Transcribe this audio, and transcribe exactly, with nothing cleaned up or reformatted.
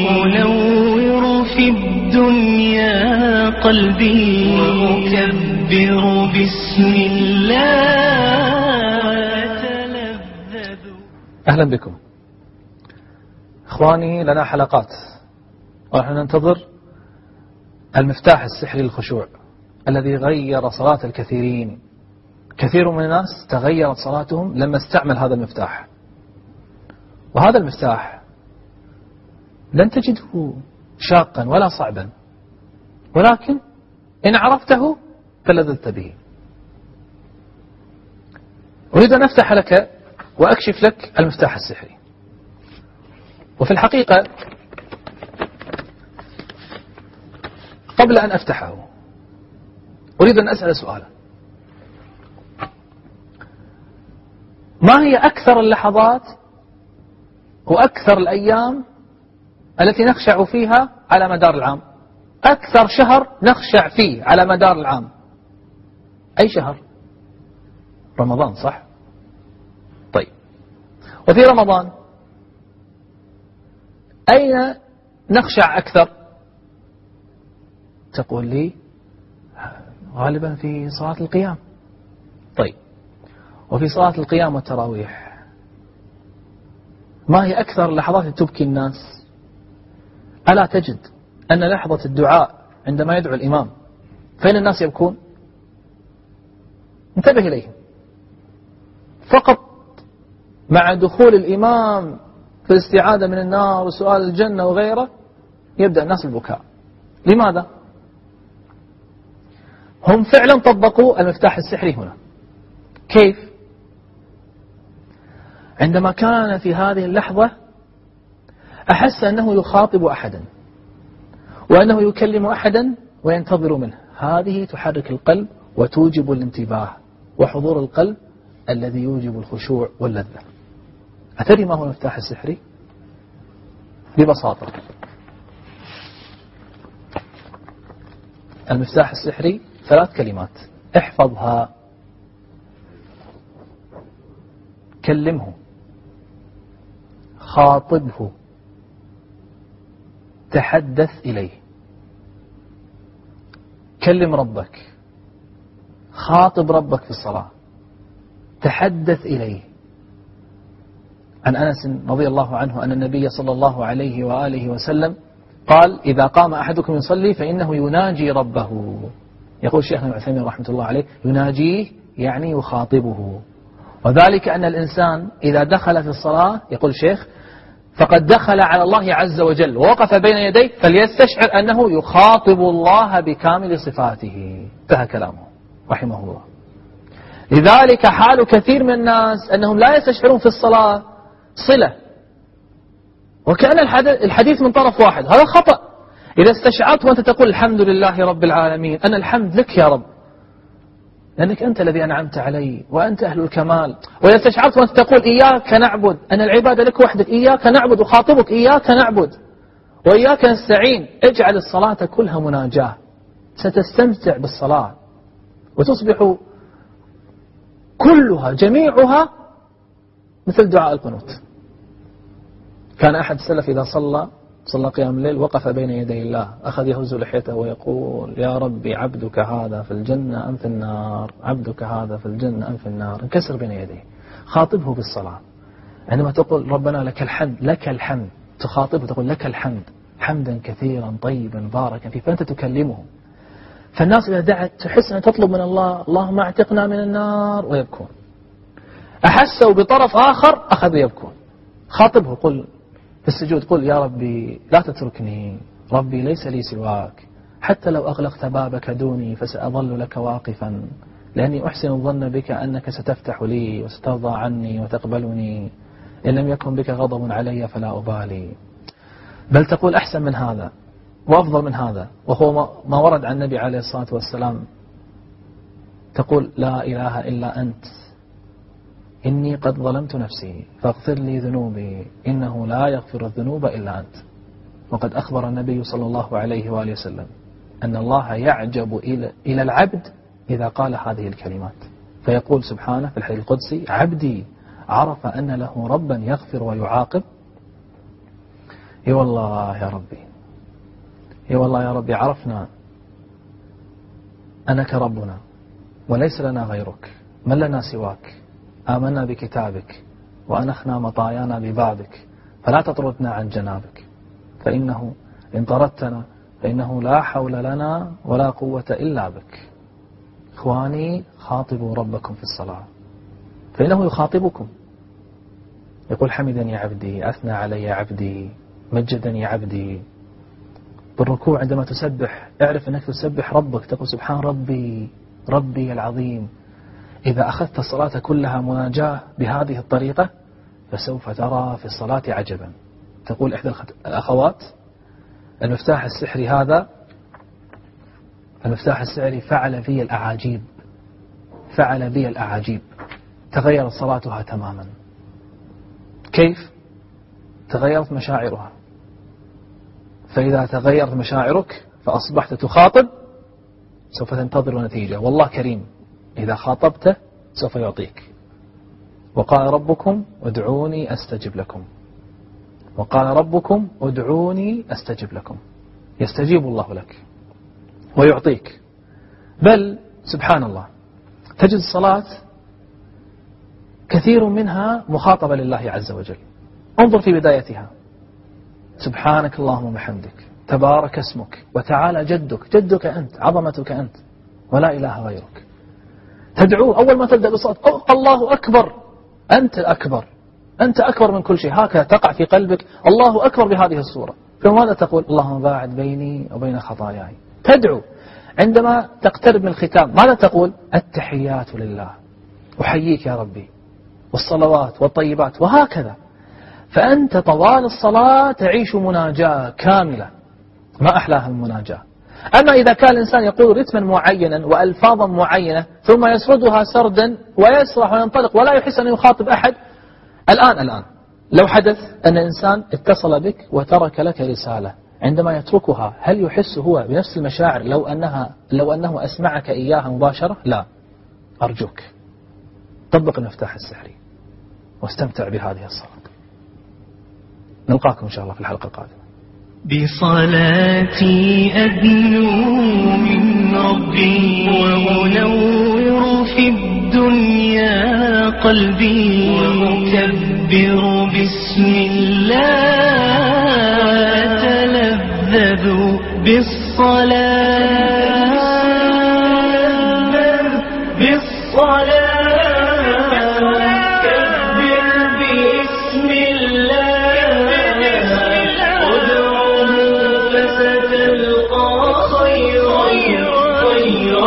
أنور في الدنيا قلبي وأكبر بسم الله وأتلذذ. أهلا بكم إخواني، لنا حلقات ونحن ننتظر المفتاح السحري للخشوع الذي غير صلاة الكثيرين. كثير من الناس تغيرت صلاتهم لما استعمل هذا المفتاح، وهذا المفتاح لن تجده شاقا ولا صعبا، ولكن إن عرفته فلذذت به. أريد أن أفتح لك وأكشف لك المفتاح السحري. وفي الحقيقة قبل أن أفتحه أريد أن أسأل سؤالا: ما هي أكثر اللحظات وأكثر الأيام التي نخشع فيها على مدار العام؟ أكثر شهر نخشع فيه على مدار العام أي شهر؟ رمضان، صح؟ طيب، وفي رمضان أين نخشع أكثر؟ تقول لي غالبا في صلاة القيام. طيب، وفي صلاة القيام والتراويح ما هي أكثر اللحظات التي تبكي الناس؟ ألا تجد أن لحظة الدعاء عندما يدعو الإمام فإن الناس يبكون؟ انتبه إليهم، فقط مع دخول الإمام في الاستعاذة من النار وسؤال الجنة وغيره يبدأ الناس البكاء. لماذا؟ هم فعلا طبقوا المفتاح السحري هنا. كيف؟ عندما كان في هذه اللحظة أحس أنه يخاطب أحدا وأنه يكلم أحدا وينتظر منه. هذه تحرك القلب وتوجب الانتباه وحضور القلب الذي يوجب الخشوع واللذة. أتدري ما هو المفتاح السحري؟ ببساطة، المفتاح السحري ثلاث كلمات، احفظها: كلمه، خاطبه، تحدث إليه. كلم ربك، خاطب ربك في الصلاة، تحدث إليه. عن أنس رضي الله عنه أن النبي صلى الله عليه وآله وسلم قال: إذا قام أحدكم يصلي فإنه يناجي ربه. يقول شيخنا ابن عثيمين رحمة الله عليه: يناجيه يعني يخاطبه. وذلك أن الإنسان إذا دخل في الصلاة، يقول الشيخ، فقد دخل على الله عز وجل ووقف بين يديه فليستشعر أنه يخاطب الله بكامل صفاته. انتهى كلامه رحمه الله. لذلك حال كثير من الناس أنهم لا يستشعرون في الصلاة صلة، وكأن الحديث من طرف واحد. هذا خطأ. إذا استشعرت وأنت تقول الحمد لله رب العالمين، أنا الحمد لك يا رب لأنك أنت الذي أنعمت علي وأنت أهل الكمال. وإذا استشعرت وأنت تقول إياك نعبد، أن العبادة لك وحدك، إياك نعبد، وخاطبك إياك نعبد وإياك نستعين. اجعل الصلاة كلها مناجاة، ستستمتع بالصلاة وتصبح كلها جميعها مثل دعاء القنوت. كان أحد السلف إذا صلى صلى قيام الليل وقف بين يدي الله، أخذ يهز لحيته ويقول: يا ربي عبدك هذا في الجنة أم في النار؟ عبدك هذا في الجنة أم في النار؟ انكسر بين يديه. خاطبه بالصلاة. عندما تقول ربنا لك الحمد، لك الحمد، تخاطبه تقول لك الحمد حمدا كثيرا طيبا باركا فيه، فأنت تكلمه. فالناس إذا دعت تحس أن تطلب من الله: اللهم اعتقنا من النار، ويبكون. أحسوا بطرف آخر أخذوا يبكون. خاطبه، قل في السجود، قل: يا ربي لا تتركني، ربي ليس لي سواك، حتى لو أغلقت بابك دوني فسأظل لك واقفا، لأني أحسن الظن بك أنك ستفتح لي وسترضى عني وتقبلني، إن لم يكن بك غضب علي فلا أبالي. بل تقول أحسن من هذا وأفضل من هذا، وهو ما ورد عن النبي عليه الصلاة والسلام. تقول: لا إله إلا أنت، إني قد ظلمت نفسي فاغفر لي ذنوبي، إنه لا يغفر الذنوب إلا أنت. وقد أخبر النبي صلى الله عليه وآله وسلم أن الله يعجب إلى العبد إذا قال هذه الكلمات، فيقول سبحانه في الحديث القدسي: عبدي عرف أن له ربا يغفر ويعاقب، اي والله يا ربي، اي والله يا ربي عرفنا أنك ربنا وليس لنا غيرك، من لنا سواك، آمنا بكتابك وأنخنا مطايانا ببابك، فلا تطردنا عن جنابك، فإنه إن طردتنا فإنه لا حول لنا ولا قوة إلا بك. إخواني، خاطبوا ربكم في الصلاة فإنه يخاطبكم، يقول حمدني عبدي، أثنى علي عبدي، مجدني عبدي. بالركوع عندما تسبح اعرف أنك تسبح ربك، تقول سبحان ربي ربي العظيم. إذا أخذت الصلاة كلها مناجاة بهذه الطريقة فسوف ترى في الصلاة عجبا. تقول إحدى الأخوات المفتاح السحري هذا، المفتاح السحري فعل في الأعاجيب، فعل بي الأعاجيب، تغيرت صلاتها تماما. كيف؟ تغيرت مشاعرها. فإذا تغيرت مشاعرك فأصبحت تخاطب سوف تنتظر نتيجة، والله كريم إذا خاطبته سوف يعطيك. وقال ربكم ادعوني أستجب لكم، وقال ربكم ادعوني أستجب لكم، يستجيب الله لك ويعطيك. بل سبحان الله تجد الصلاة كثير منها مخاطبة لله عز وجل. انظر في بدايتها: سبحانك اللهم وبحمدك، تبارك اسمك، وتعالى جدك، جدك أنت، عظمتك أنت، ولا إله غيرك. تدعوه أول ما تبدأ بالصلاة: الله أكبر، أنت الأكبر، أنت أكبر من كل شيء. هكذا تقع في قلبك الله أكبر بهذه الصورة. فماذا تقول؟ اللهم باعد بيني وبين خطاياي. تدعو. عندما تقترب من الختام ماذا تقول؟ التحيات لله، أحييك يا ربي، والصلوات والطيبات، وهكذا. فأنت طوال الصلاة تعيش مناجاة كاملة، ما أحلاها المناجاة. أما إذا كان الإنسان يقول رتما معينا وألفاظا معينة ثم يسردها سردا ويسرح وينطلق ولا يحس أن يخاطب أحد، الآن الآن لو حدث أن إنسان اتصل بك وترك لك رسالة، عندما يتركها هل يحس هو بنفس المشاعر لو أنها لو أنه أسمعك إياها مباشرة؟ لا. أرجوك طبق المفتاح السحري واستمتع بهذه الصلاة. نلقاكم إن شاء الله في الحلقة القادمة. بصلاتي أدنو من ربي، وأنور في الدنيا قلبي، وأكبر بسم الله، أتلذذ بالصلاة بالصلاة فستل